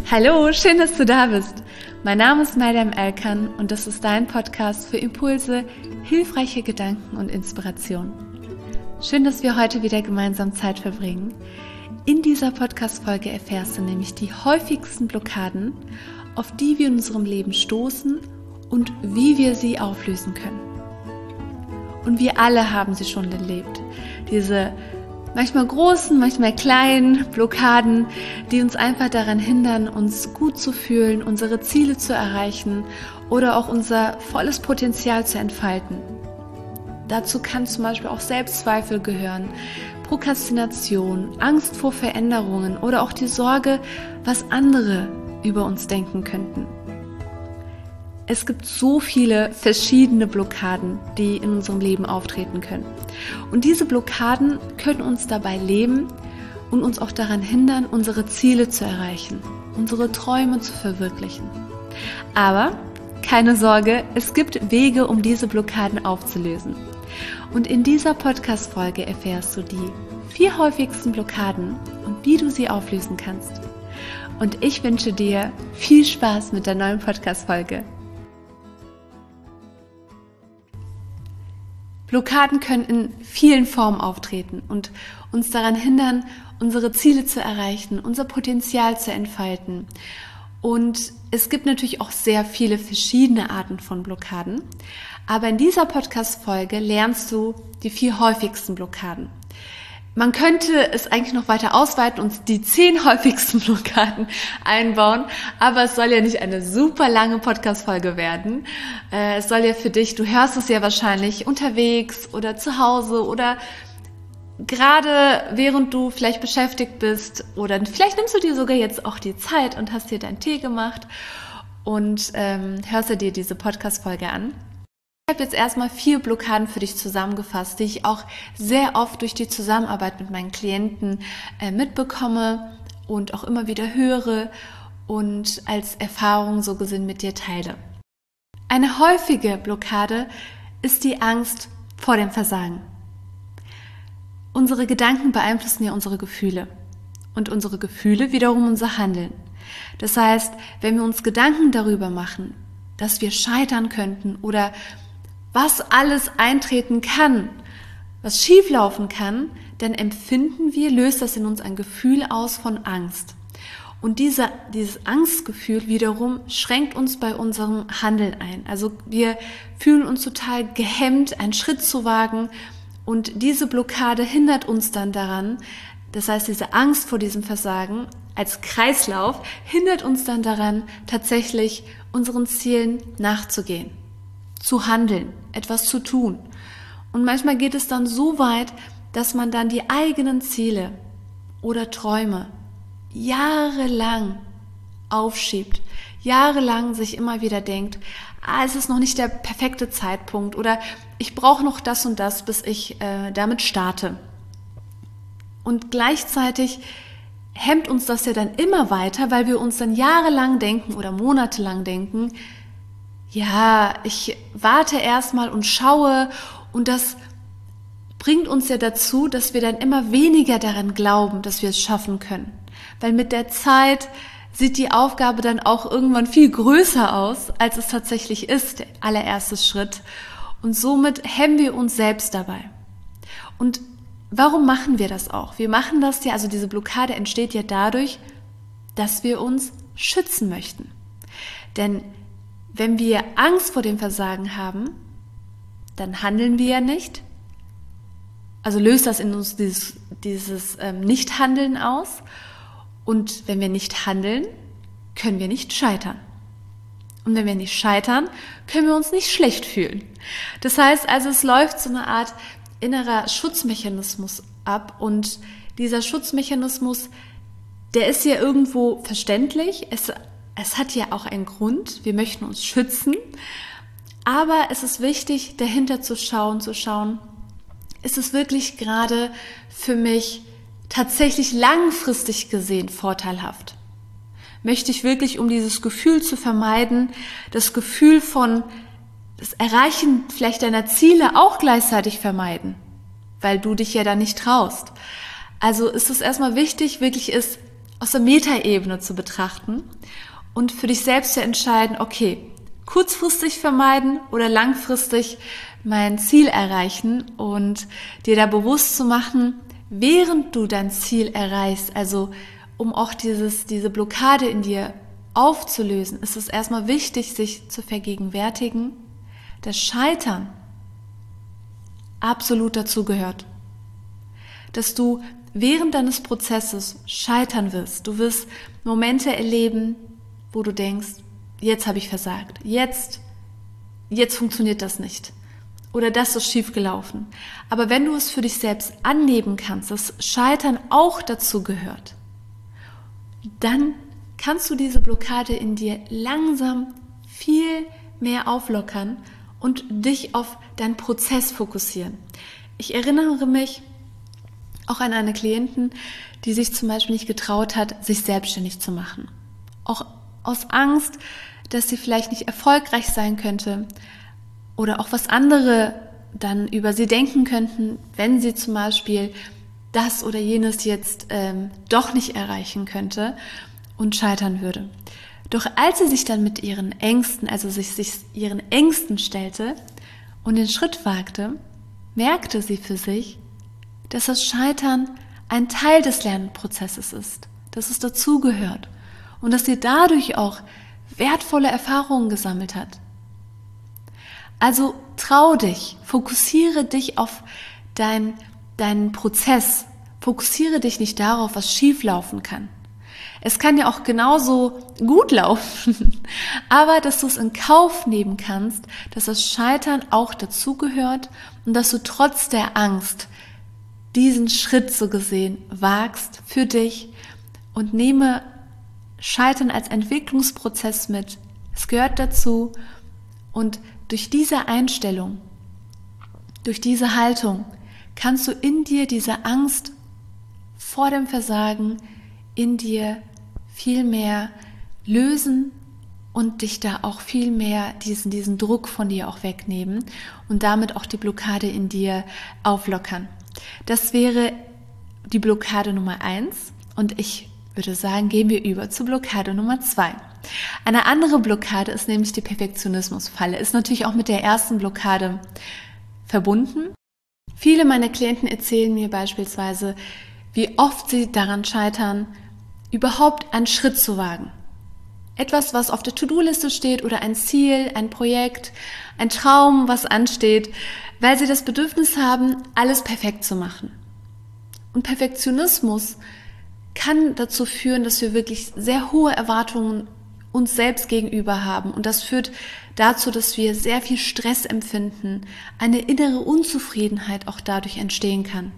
Hallo, schön, dass du da bist. Mein Name ist Maryam Elkan und das ist dein Podcast für Impulse, hilfreiche Gedanken und Inspiration. Schön, dass wir heute wieder gemeinsam Zeit verbringen. In dieser Podcast-Folge erfährst du nämlich die häufigsten Blockaden, auf die wir in unserem Leben stoßen und wie wir sie auflösen können. Und wir alle haben sie schon erlebt. Diese manchmal großen, manchmal kleinen Blockaden, die uns einfach daran hindern, uns gut zu fühlen, unsere Ziele zu erreichen oder auch unser volles Potenzial zu entfalten. Dazu kann zum Beispiel auch Selbstzweifel gehören, Prokrastination, Angst vor Veränderungen oder auch die Sorge, was andere über uns denken könnten. Es gibt so viele verschiedene Blockaden, die in unserem Leben auftreten können. Und diese Blockaden können uns dabei lähmen und uns auch daran hindern, unsere Ziele zu erreichen, unsere Träume zu verwirklichen. Aber keine Sorge, es gibt Wege, um diese Blockaden aufzulösen. Und in dieser Podcast-Folge erfährst du die 4 häufigsten Blockaden und wie du sie auflösen kannst. Und ich wünsche dir viel Spaß mit der neuen Podcast-Folge. Blockaden können in vielen Formen auftreten und uns daran hindern, unsere Ziele zu erreichen, unser Potenzial zu entfalten. Und es gibt natürlich auch sehr viele verschiedene Arten von Blockaden. Aber in dieser Podcast-Folge lernst du die 4 häufigsten Blockaden. Man könnte es eigentlich noch weiter ausweiten und die 10 häufigsten Blockaden einbauen, aber es soll ja nicht eine super lange Podcast-Folge werden. Es soll ja für dich, du hörst es ja wahrscheinlich unterwegs oder zu Hause oder gerade während du vielleicht beschäftigt bist oder vielleicht nimmst du dir sogar jetzt auch die Zeit und hast dir deinen Tee gemacht und hörst dir diese Podcast-Folge an. Ich habe jetzt erstmal 4 Blockaden für dich zusammengefasst, die ich auch sehr oft durch die Zusammenarbeit mit meinen Klienten mitbekomme und auch immer wieder höre und als Erfahrung so gesehen mit dir teile. Eine häufige Blockade ist die Angst vor dem Versagen. Unsere Gedanken beeinflussen ja unsere Gefühle und unsere Gefühle wiederum unser Handeln. Das heißt, wenn wir uns Gedanken darüber machen, dass wir scheitern könnten oder was alles eintreten kann, was schieflaufen kann, dann löst das in uns ein Gefühl aus von Angst. Und dieses Angstgefühl wiederum schränkt uns bei unserem Handeln ein. Also wir fühlen uns total gehemmt, einen Schritt zu wagen und diese Blockade hindert uns dann daran, das heißt diese Angst vor diesem Versagen als Kreislauf hindert uns dann daran, tatsächlich unseren Zielen nachzugehen. Zu handeln, etwas zu tun. Und manchmal geht es dann so weit, dass man dann die eigenen Ziele oder Träume jahrelang aufschiebt, jahrelang sich immer wieder denkt, es ist noch nicht der perfekte Zeitpunkt oder ich brauche noch das und das, bis ich damit starte. Und gleichzeitig hemmt uns das ja dann immer weiter, weil wir uns dann jahrelang denken oder monatelang denken, ja, ich warte erstmal und schaue und das bringt uns ja dazu, dass wir dann immer weniger daran glauben, dass wir es schaffen können. Weil mit der Zeit sieht die Aufgabe dann auch irgendwann viel größer aus, als es tatsächlich ist, der allererste Schritt. Und somit hemmen wir uns selbst dabei. Und warum machen wir das auch? Wir machen das ja, also diese Blockade entsteht ja dadurch, dass wir uns schützen möchten. Denn wenn wir Angst vor dem Versagen haben, dann handeln wir ja nicht. Also löst das in uns dieses Nicht-Handeln aus. Und wenn wir nicht handeln, können wir nicht scheitern. Und wenn wir nicht scheitern, können wir uns nicht schlecht fühlen. Das heißt also, es läuft so eine Art innerer Schutzmechanismus ab. Und dieser Schutzmechanismus, der ist ja irgendwo verständlich. Es hat ja auch einen Grund, wir möchten uns schützen, aber es ist wichtig, dahinter zu schauen, ist es wirklich gerade für mich tatsächlich langfristig gesehen vorteilhaft? Möchte ich wirklich, um dieses Gefühl zu vermeiden, das Gefühl von das Erreichen vielleicht deiner Ziele auch gleichzeitig vermeiden, weil du dich ja da nicht traust? Also ist es erstmal wichtig, wirklich es aus der Metaebene zu betrachten und für dich selbst zu entscheiden, okay, kurzfristig vermeiden oder langfristig mein Ziel erreichen und dir da bewusst zu machen, während du dein Ziel erreichst, also um auch diese Blockade in dir aufzulösen, ist es erstmal wichtig, sich zu vergegenwärtigen, dass Scheitern absolut dazugehört. Dass du während deines Prozesses scheitern wirst. Du wirst Momente erleben, wo du denkst, jetzt habe ich versagt, jetzt funktioniert das nicht oder das ist schief gelaufen. Aber wenn du es für dich selbst annehmen kannst, dass Scheitern auch dazu gehört, dann kannst du diese Blockade in dir langsam viel mehr auflockern und dich auf deinen Prozess fokussieren. Ich erinnere mich auch an eine Klientin, die sich zum Beispiel nicht getraut hat, sich selbstständig zu machen. Auch aus Angst, dass sie vielleicht nicht erfolgreich sein könnte oder auch was andere dann über sie denken könnten, wenn sie zum Beispiel das oder jenes jetzt doch nicht erreichen könnte und scheitern würde. Doch als sie sich dann mit ihren Ängsten, also sich ihren Ängsten stellte und den Schritt wagte, merkte sie für sich, dass das Scheitern ein Teil des Lernprozesses ist, dass es dazugehört und dass sie dadurch auch wertvolle Erfahrungen gesammelt hat. Also trau dich, fokussiere dich auf deinen Prozess, fokussiere dich nicht darauf, was schief laufen kann. Es kann ja auch genauso gut laufen, aber dass du es in Kauf nehmen kannst, dass das Scheitern auch dazugehört und dass du trotz der Angst diesen Schritt so gesehen wagst für dich und nehme Scheitern als Entwicklungsprozess mit. Es gehört dazu und durch diese Einstellung, durch diese Haltung kannst du in dir diese Angst vor dem Versagen in dir viel mehr lösen und dich da auch viel mehr diesen Druck von dir auch wegnehmen und damit auch die Blockade in dir auflockern. Das wäre die Blockade Nummer 1 und ich würde sagen, gehen wir über zur Blockade Nummer 2. Eine andere Blockade ist nämlich die Perfektionismusfalle, ist natürlich auch mit der ersten Blockade verbunden. Viele meiner Klienten erzählen mir beispielsweise, wie oft sie daran scheitern, überhaupt einen Schritt zu wagen. Etwas, was auf der To-Do-Liste steht oder ein Ziel, ein Projekt, ein Traum, was ansteht, weil sie das Bedürfnis haben, alles perfekt zu machen. Und Perfektionismus kann dazu führen, dass wir wirklich sehr hohe Erwartungen uns selbst gegenüber haben. Und das führt dazu, dass wir sehr viel Stress empfinden, eine innere Unzufriedenheit auch dadurch entstehen kann.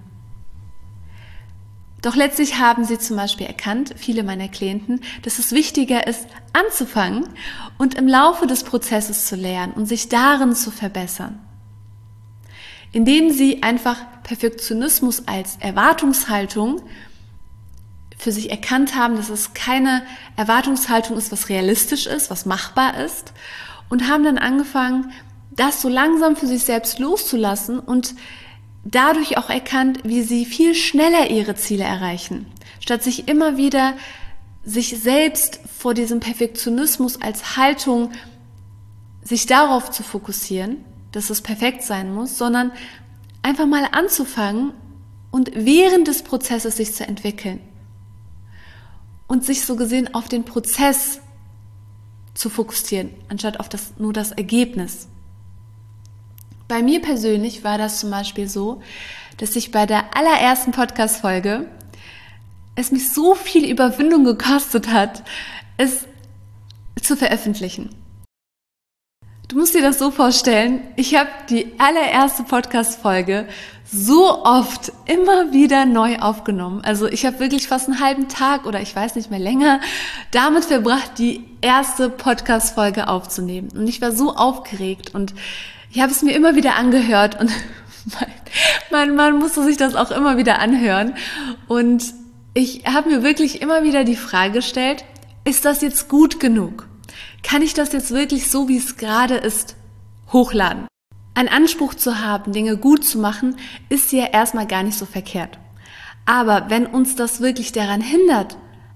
Doch letztlich haben sie zum Beispiel erkannt, viele meiner Klienten, dass es wichtiger ist, anzufangen und im Laufe des Prozesses zu lernen und sich darin zu verbessern. Indem sie einfach Perfektionismus als Erwartungshaltung für sich erkannt haben, dass es keine Erwartungshaltung ist, was realistisch ist, was machbar ist, und haben dann angefangen, das so langsam für sich selbst loszulassen und dadurch auch erkannt, wie sie viel schneller ihre Ziele erreichen, statt sich immer wieder sich selbst vor diesem Perfektionismus als Haltung sich darauf zu fokussieren, dass es perfekt sein muss, sondern einfach mal anzufangen und während des Prozesses sich zu entwickeln und sich so gesehen auf den Prozess zu fokussieren, anstatt auf nur das Ergebnis. Bei mir persönlich war das zum Beispiel so, dass ich bei der allerersten Podcast-Folge es mich so viel Überwindung gekostet hat, es zu veröffentlichen. Du musst dir das so vorstellen, ich habe die allererste Podcast-Folge so oft immer wieder neu aufgenommen. Also ich habe wirklich fast einen halben Tag oder ich weiß nicht mehr länger damit verbracht, die erste Podcast-Folge aufzunehmen. Und ich war so aufgeregt und ich habe es mir immer wieder angehört und man musste sich das auch immer wieder anhören. Und ich habe mir wirklich immer wieder die Frage gestellt, ist das jetzt gut genug? Kann ich das jetzt wirklich so, wie es gerade ist, hochladen? Ein Anspruch zu haben, Dinge gut zu machen, ist ja erstmal gar nicht so verkehrt. Aber wenn uns das wirklich daran hindert,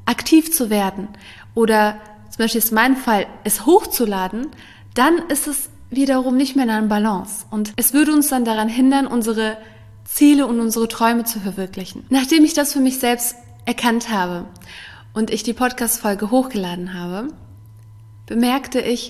aktiv zu werden oder zum Beispiel ist mein Fall, es hochzuladen, dann ist es wiederum nicht mehr in einer Balance. Und es würde uns dann daran hindern, unsere Ziele und unsere Träume zu verwirklichen. Nachdem ich das für mich selbst erkannt habe und ich die Podcast-Folge hochgeladen habe, bemerkte ich,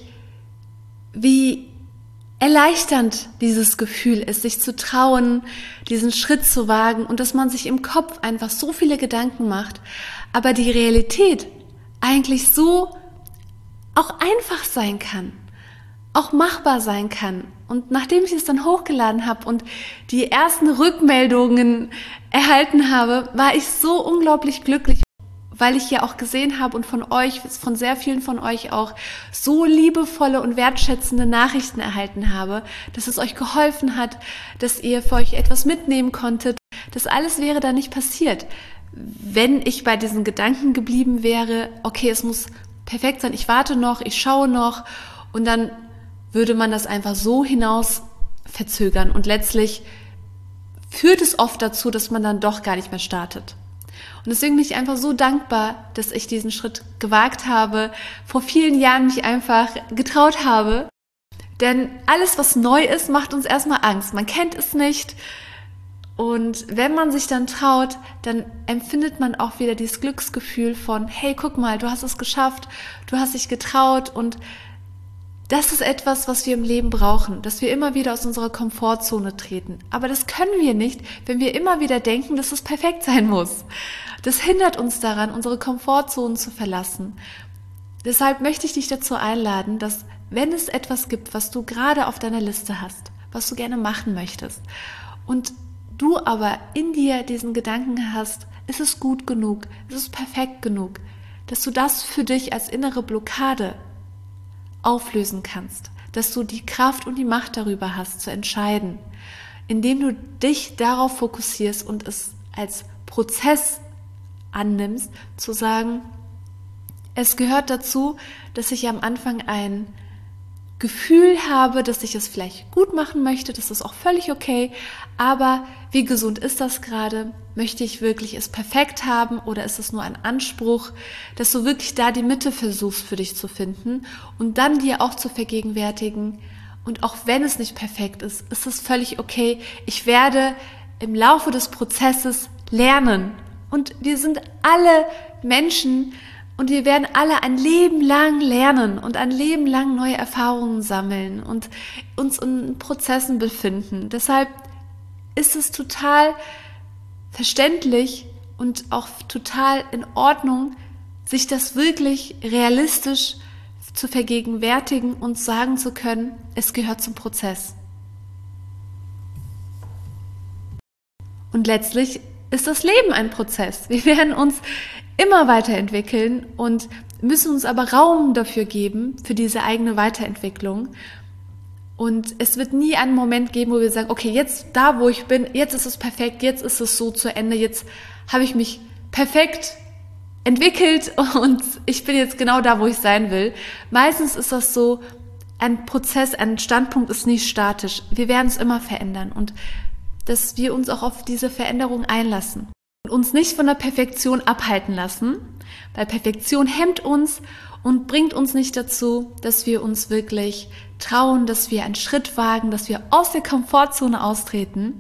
wie erleichternd dieses Gefühl ist, sich zu trauen, diesen Schritt zu wagen und dass man sich im Kopf einfach so viele Gedanken macht, aber die Realität eigentlich so auch einfach sein kann, auch machbar sein kann. Und nachdem ich es dann hochgeladen habe und die ersten Rückmeldungen erhalten habe, war ich so unglaublich glücklich, weil ich ja auch gesehen habe und von euch, von sehr vielen von euch auch so liebevolle und wertschätzende Nachrichten erhalten habe, dass es euch geholfen hat, dass ihr für euch etwas mitnehmen konntet. Das alles wäre da nicht passiert, wenn ich bei diesen Gedanken geblieben wäre, okay, es muss perfekt sein, ich warte noch, ich schaue noch und dann würde man das einfach so hinaus verzögern und letztlich führt es oft dazu, dass man dann doch gar nicht mehr startet. Und deswegen bin ich einfach so dankbar, dass ich diesen Schritt gewagt habe, vor vielen Jahren mich einfach getraut habe, denn alles, was neu ist, macht uns erstmal Angst. Man kennt es nicht. Und wenn man sich dann traut, dann empfindet man auch wieder dieses Glücksgefühl von, hey, guck mal, du hast es geschafft, du hast dich getraut und das ist etwas, was wir im Leben brauchen, dass wir immer wieder aus unserer Komfortzone treten. Aber das können wir nicht, wenn wir immer wieder denken, dass es perfekt sein muss. Das hindert uns daran, unsere Komfortzonen zu verlassen. Deshalb möchte ich dich dazu einladen, dass wenn es etwas gibt, was du gerade auf deiner Liste hast, was du gerne machen möchtest und du aber in dir diesen Gedanken hast, ist es gut genug, ist es perfekt genug, dass du das für dich als innere Blockade auflösen kannst, dass du die Kraft und die Macht darüber hast, zu entscheiden, indem du dich darauf fokussierst und es als Prozess annimmst, zu sagen, es gehört dazu, dass ich am Anfang ein Gefühl habe, dass ich es vielleicht gut machen möchte, das ist auch völlig okay, aber wie gesund ist das gerade? Möchte ich wirklich es perfekt haben oder ist es nur ein Anspruch, dass du wirklich da die Mitte versuchst für dich zu finden und dann dir auch zu vergegenwärtigen und auch wenn es nicht perfekt ist, ist es völlig okay. Ich werde im Laufe des Prozesses lernen und wir sind alle Menschen und wir werden alle ein Leben lang lernen und ein Leben lang neue Erfahrungen sammeln und uns in Prozessen befinden. Deshalb ist es total verständlich und auch total in Ordnung, sich das wirklich realistisch zu vergegenwärtigen und sagen zu können, es gehört zum Prozess. Und letztlich ist das Leben ein Prozess. Wir werden uns immer weiterentwickeln und müssen uns aber Raum dafür geben, für diese eigene Weiterentwicklung. Und es wird nie einen Moment geben, wo wir sagen, okay, jetzt da, wo ich bin, jetzt ist es perfekt, jetzt ist es so zu Ende, jetzt habe ich mich perfekt entwickelt und ich bin jetzt genau da, wo ich sein will. Meistens ist das so, ein Prozess, ein Standpunkt ist nicht statisch. Wir werden es immer verändern und dass wir uns auch auf diese Veränderung einlassen und uns nicht von der Perfektion abhalten lassen, weil Perfektion hemmt uns und bringt uns nicht dazu, dass wir uns wirklich trauen, dass wir einen Schritt wagen, dass wir aus der Komfortzone austreten.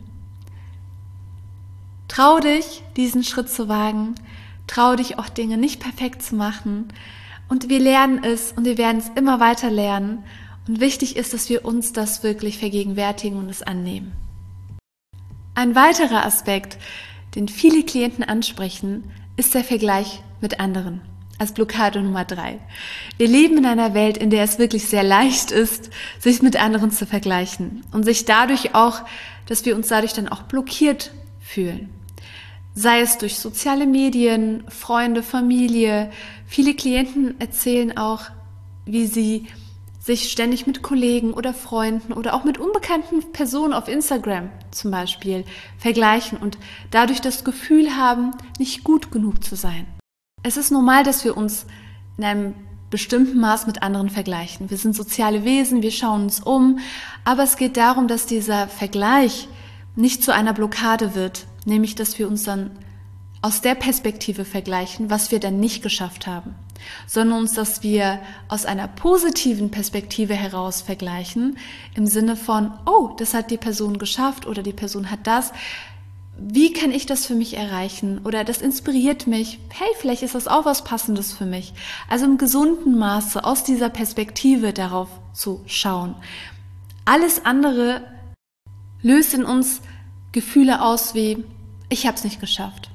Trau dich, diesen Schritt zu wagen, trau dich auch Dinge nicht perfekt zu machen und wir lernen es und wir werden es immer weiter lernen und wichtig ist, dass wir uns das wirklich vergegenwärtigen und es annehmen. Ein weiterer Aspekt, den viele Klienten ansprechen, ist der Vergleich mit anderen. Als Blockade Nummer 3. Wir leben in einer Welt, in der es wirklich sehr leicht ist, sich mit anderen zu vergleichen und sich dadurch auch, dass wir uns dadurch dann auch blockiert fühlen. Sei es durch soziale Medien, Freunde, Familie. Viele Klienten erzählen auch, wie sie sich ständig mit Kollegen oder Freunden oder auch mit unbekannten Personen auf Instagram zum Beispiel vergleichen und dadurch das Gefühl haben, nicht gut genug zu sein. Es ist normal, dass wir uns in einem bestimmten Maß mit anderen vergleichen. Wir sind soziale Wesen, wir schauen uns um, aber es geht darum, dass dieser Vergleich nicht zu einer Blockade wird, nämlich dass wir uns dann aus der Perspektive vergleichen, was wir dann nicht geschafft haben, sondern uns, dass wir aus einer positiven Perspektive heraus vergleichen, im Sinne von, oh, das hat die Person geschafft oder die Person hat das. Wie kann ich das für mich erreichen? Oder das inspiriert mich. Hey, vielleicht ist das auch was Passendes für mich. Also im gesunden Maße aus dieser Perspektive darauf zu schauen. Alles andere löst in uns Gefühle aus wie, ich habe es nicht geschafft.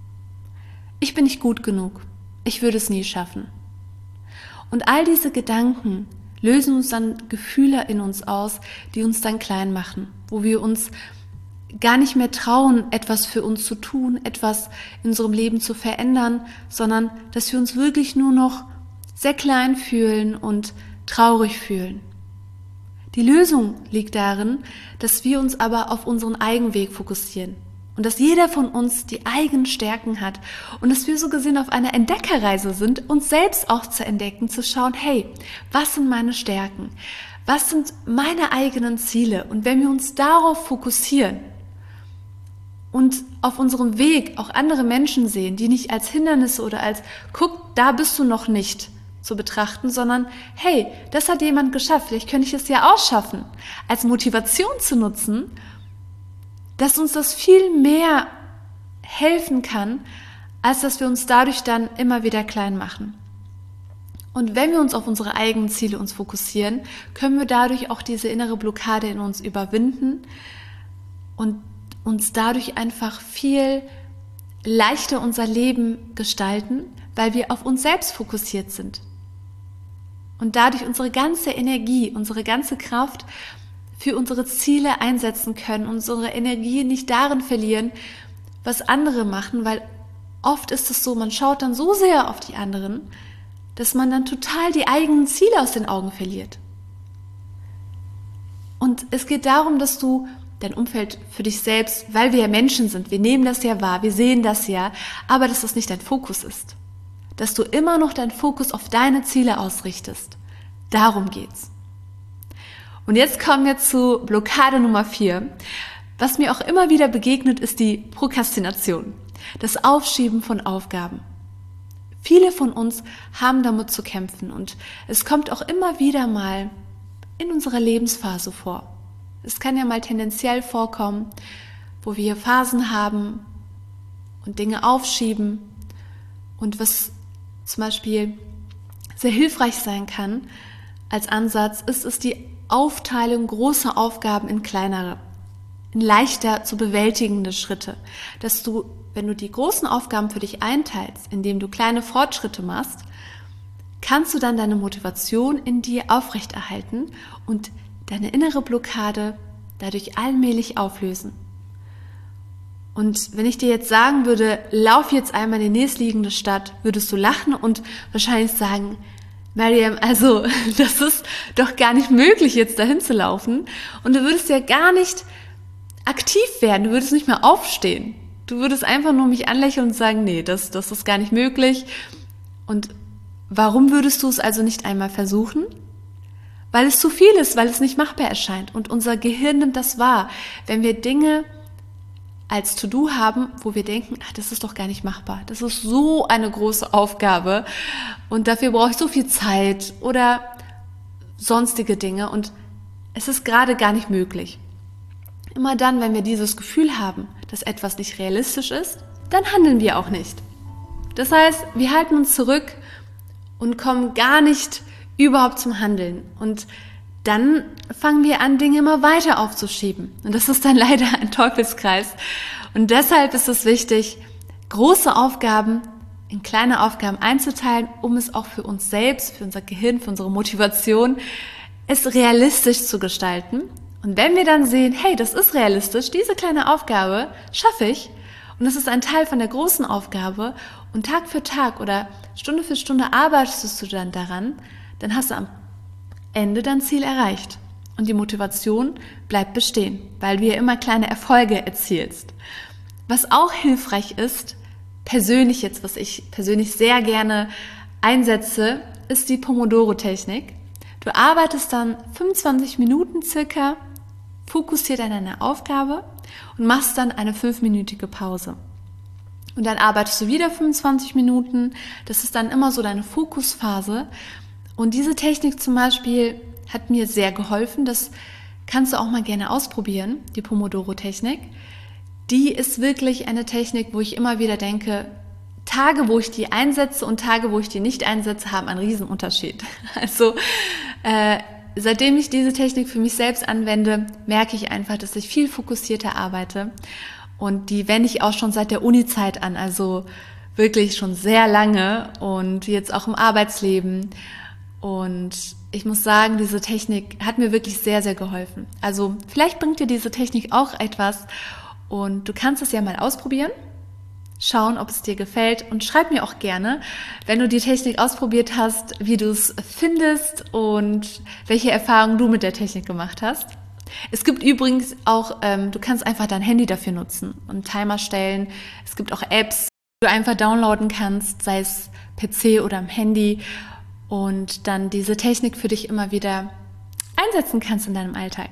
Ich bin nicht gut genug. Ich würde es nie schaffen. Und all diese Gedanken lösen uns dann Gefühle in uns aus, die uns dann klein machen, wo wir uns gar nicht mehr trauen, etwas für uns zu tun, etwas in unserem Leben zu verändern, sondern dass wir uns wirklich nur noch sehr klein fühlen und traurig fühlen. Die Lösung liegt darin, dass wir uns aber auf unseren eigenen Weg fokussieren und dass jeder von uns die eigenen Stärken hat und dass wir so gesehen auf einer Entdeckerreise sind, uns selbst auch zu entdecken, zu schauen, hey, was sind meine Stärken? Was sind meine eigenen Ziele? Und wenn wir uns darauf fokussieren, und auf unserem Weg auch andere Menschen sehen, die nicht als Hindernisse oder als, guck, da bist du noch nicht zu betrachten, sondern, hey, das hat jemand geschafft, vielleicht könnte ich es ja auch schaffen, als Motivation zu nutzen, dass uns das viel mehr helfen kann, als dass wir uns dadurch dann immer wieder klein machen. Und wenn wir uns auf unsere eigenen Ziele uns fokussieren, können wir dadurch auch diese innere Blockade in uns überwinden und uns dadurch einfach viel leichter unser Leben gestalten, weil wir auf uns selbst fokussiert sind. Und dadurch unsere ganze Energie, unsere ganze Kraft für unsere Ziele einsetzen können, unsere Energie nicht darin verlieren, was andere machen, weil oft ist es so, man schaut dann so sehr auf die anderen, dass man dann total die eigenen Ziele aus den Augen verliert. Und es geht darum, dass du dein Umfeld für dich selbst, weil wir ja Menschen sind, wir nehmen das ja wahr, wir sehen das ja, aber dass das nicht dein Fokus ist. Dass du immer noch deinen Fokus auf deine Ziele ausrichtest. Darum geht's. Und jetzt kommen wir zu Blockade Nummer 4. Was mir auch immer wieder begegnet, ist die Prokrastination. Das Aufschieben von Aufgaben. Viele von uns haben damit zu kämpfen und es kommt auch immer wieder mal in unserer Lebensphase vor. Es kann ja mal tendenziell vorkommen, wo wir Phasen haben und Dinge aufschieben. Und was zum Beispiel sehr hilfreich sein kann als Ansatz, ist es die Aufteilung großer Aufgaben in kleinere, in leichter zu bewältigende Schritte. Dass du, wenn du die großen Aufgaben für dich einteilst, indem du kleine Fortschritte machst, kannst du dann deine Motivation in dir aufrechterhalten und deine innere Blockade dadurch allmählich auflösen. Und wenn ich dir jetzt sagen würde, lauf jetzt einmal in die nächstliegende Stadt, würdest du lachen und wahrscheinlich sagen, Mariam, also das ist doch gar nicht möglich, jetzt dahin zu laufen. Und du würdest ja gar nicht aktiv werden, du würdest nicht mehr aufstehen. Du würdest einfach nur mich anlächeln und sagen, nee, das ist gar nicht möglich. Und warum würdest du es also nicht einmal versuchen? Weil es zu viel ist, weil es nicht machbar erscheint. Und unser Gehirn nimmt das wahr. Wenn wir Dinge als To-Do haben, wo wir denken, ach, das ist doch gar nicht machbar. Das ist so eine große Aufgabe und dafür brauche ich so viel Zeit oder sonstige Dinge und es ist gerade gar nicht möglich. Immer dann, wenn wir dieses Gefühl haben, dass etwas nicht realistisch ist, dann handeln wir auch nicht. Das heißt, wir halten uns zurück und kommen gar nicht überhaupt zum Handeln. Und dann fangen wir an, Dinge immer weiter aufzuschieben. Und das ist dann leider ein Teufelskreis. Und deshalb ist es wichtig, große Aufgaben in kleine Aufgaben einzuteilen, um es auch für uns selbst, für unser Gehirn, für unsere Motivation, es realistisch zu gestalten. Und wenn wir dann sehen, hey, das ist realistisch, diese kleine Aufgabe schaffe ich und das ist ein Teil von der großen Aufgabe und Tag für Tag oder Stunde für Stunde arbeitest du dann daran, dann hast du am Ende dein Ziel erreicht. Und die Motivation bleibt bestehen, weil du ja immer kleine Erfolge erzielst. Was auch hilfreich ist, persönlich jetzt, was ich persönlich sehr gerne einsetze, ist die Pomodoro-Technik. Du arbeitest dann 25 Minuten circa, fokussiert an deiner Aufgabe und machst dann eine 5-minütige Pause. Und dann arbeitest du wieder 25 Minuten. Das ist dann immer so deine Fokusphase. Und diese Technik zum Beispiel hat mir sehr geholfen. Das kannst du auch mal gerne ausprobieren, die Pomodoro-Technik. Die ist wirklich eine Technik, wo ich immer wieder denke, Tage, wo ich die einsetze und Tage, wo ich die nicht einsetze, haben einen Riesenunterschied. Also seitdem ich diese Technik für mich selbst anwende, merke ich einfach, dass ich viel fokussierter arbeite. Und die wende ich auch schon seit der Uni-Zeit an, also wirklich schon sehr lange und jetzt auch im Arbeitsleben. Und ich muss sagen, diese Technik hat mir wirklich sehr, sehr geholfen. Also vielleicht bringt dir diese Technik auch etwas und du kannst es ja mal ausprobieren, schauen, ob es dir gefällt und schreib mir auch gerne, wenn du die Technik ausprobiert hast, wie du es findest und welche Erfahrungen du mit der Technik gemacht hast. Es gibt übrigens auch, du kannst einfach dein Handy dafür nutzen und einen Timer stellen. Es gibt auch Apps, die du einfach downloaden kannst, sei es PC oder am Handy und dann diese Technik für dich immer wieder einsetzen kannst in deinem Alltag.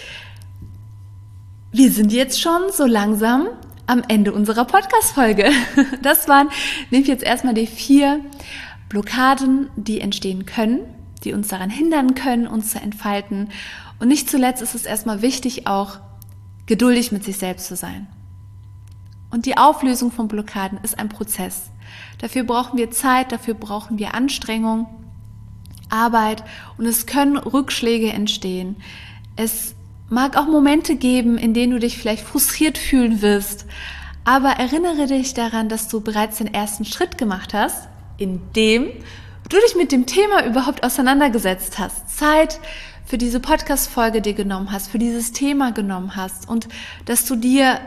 Wir sind jetzt schon so langsam am Ende unserer Podcast-Folge. Das waren nämlich jetzt erstmal die 4 Blockaden, die entstehen können, die uns daran hindern können, uns zu entfalten. Und nicht zuletzt ist es erstmal wichtig, auch geduldig mit sich selbst zu sein. Und die Auflösung von Blockaden ist ein Prozess. Dafür brauchen wir Zeit, dafür brauchen wir Anstrengung, Arbeit und es können Rückschläge entstehen. Es mag auch Momente geben, in denen du dich vielleicht frustriert fühlen wirst, aber erinnere dich daran, dass du bereits den ersten Schritt gemacht hast, indem du dich mit dem Thema überhaupt auseinandergesetzt hast, Zeit für diese Podcast-Folge dir genommen hast, für dieses Thema genommen hast und dass du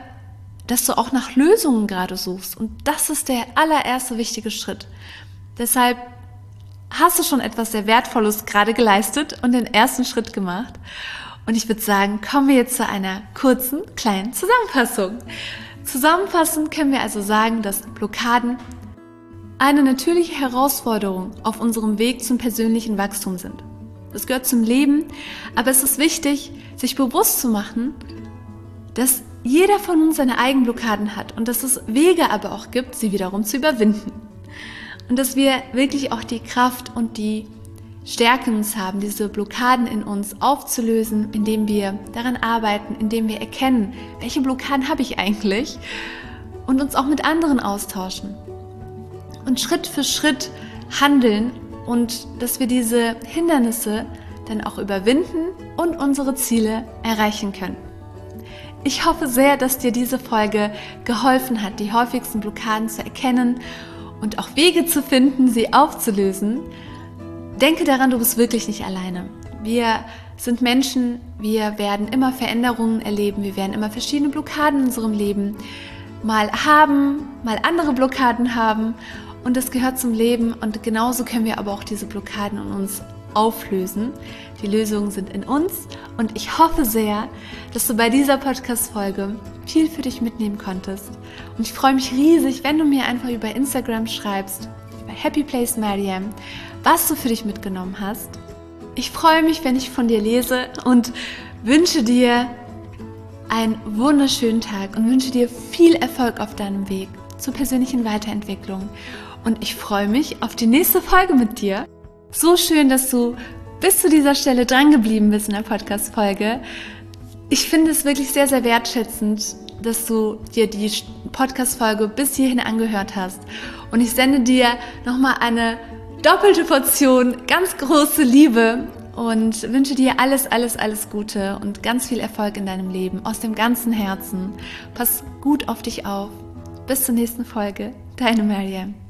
auch nach Lösungen gerade suchst. Und das ist der allererste wichtige Schritt. Deshalb hast du schon etwas sehr Wertvolles gerade geleistet und den ersten Schritt gemacht. Und ich würde sagen, kommen wir jetzt zu einer kurzen, kleinen Zusammenfassung. Zusammenfassend können wir also sagen, dass Blockaden eine natürliche Herausforderung auf unserem Weg zum persönlichen Wachstum sind. Das gehört zum Leben, aber es ist wichtig, sich bewusst zu machen, dass jeder von uns seine eigenen Blockaden hat und dass es Wege aber auch gibt, sie wiederum zu überwinden. Und dass wir wirklich auch die Kraft und die Stärke in uns haben, diese Blockaden in uns aufzulösen, indem wir daran arbeiten, indem wir erkennen, welche Blockaden habe ich eigentlich und uns auch mit anderen austauschen. Und Schritt für Schritt handeln und dass wir diese Hindernisse dann auch überwinden und unsere Ziele erreichen können. Ich hoffe sehr, dass dir diese Folge geholfen hat, die häufigsten Blockaden zu erkennen und auch Wege zu finden, sie aufzulösen. Denke daran, du bist wirklich nicht alleine. Wir sind Menschen, wir werden immer Veränderungen erleben, wir werden immer verschiedene Blockaden in unserem Leben mal haben, mal andere Blockaden haben und das gehört zum Leben und genauso können wir aber auch diese Blockaden in uns auflösen. Die Lösungen sind in uns und ich hoffe sehr, dass du bei dieser Podcast-Folge viel für dich mitnehmen konntest und ich freue mich riesig, wenn du mir einfach über Instagram schreibst, über Happy Place Mariam, was du für dich mitgenommen hast. Ich freue mich, wenn ich von dir lese und wünsche dir einen wunderschönen Tag und wünsche dir viel Erfolg auf deinem Weg zur persönlichen Weiterentwicklung. Und ich freue mich auf die nächste Folge mit dir. So schön, dass du bis zu dieser Stelle dran geblieben bist in der Podcast-Folge. Ich finde es wirklich sehr, sehr wertschätzend, dass du dir die Podcast-Folge bis hierhin angehört hast. Und ich sende dir nochmal eine doppelte Portion ganz große Liebe und wünsche dir alles, alles, alles Gute und ganz viel Erfolg in deinem Leben aus dem ganzen Herzen. Pass gut auf dich auf. Bis zur nächsten Folge. Deine Mariam.